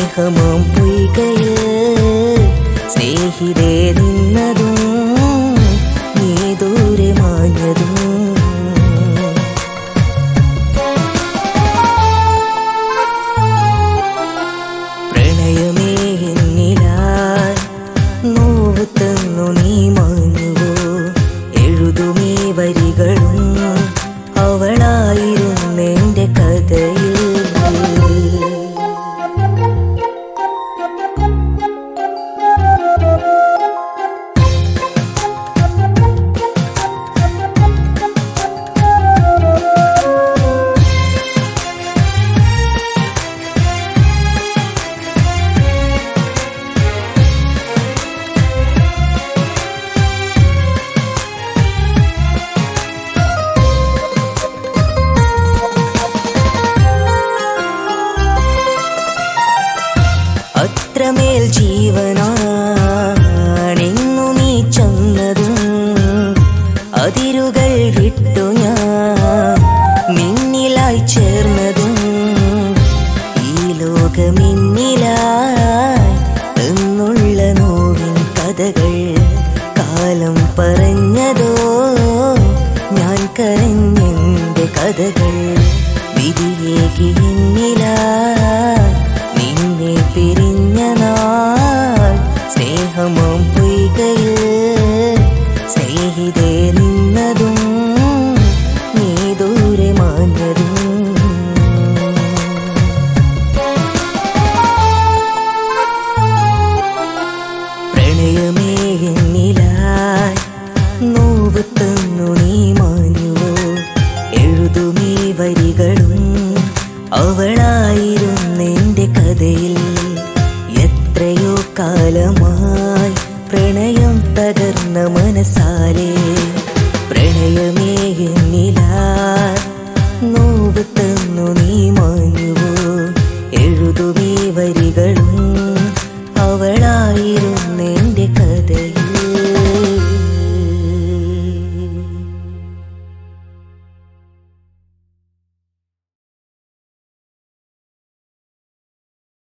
സ്നേഹമാം പൊയ്കയിൽ സ്നേഹിതേ നിന്നതും നീ ദൂരെ മാഞ്ഞതും. പ്രണയമേ എന്നിലായി നോവ് തന്നു നീ മാഞ്ഞുവോ. എഴുതുമേ വരികളും അവളായിരുന്നെൻ്റെ കഥയിൽ. അത്രമേൽ ജീവനാണെന്നു നീ ചെന്നതും അതിരുകൾ വിട്ടു ഞാൻ നിന്നിലായി ചേർന്നതും. ഈ ലോകമിന്നിലായി എന്നുള്ള നോവിൻ കഥകൾ കാലം പറഞ്ഞതോ ഞാൻ കരഞ്ഞെൻ്റെ കഥകൾ. വിധിയേകി എന്നിലായി നിന്നെ പിരിഞ്ഞ നാൾ സ്നേഹമാം പൊയ്കയിൽ സ്നേഹിതേ നിന്നതും നീ ദൂരെ മാഞ്ഞതും. പ്രണയമേ എന്നിലായി നോവ് തന്നു നീ മാഞ്ഞുവോ. എഴുതുമേ വരികളും അവളായിരുന്നെൻ്റെ കഥയിൽ. എത്രയോ കാലമായി പ്രണയം തകർന്ന മനസ്സാലെ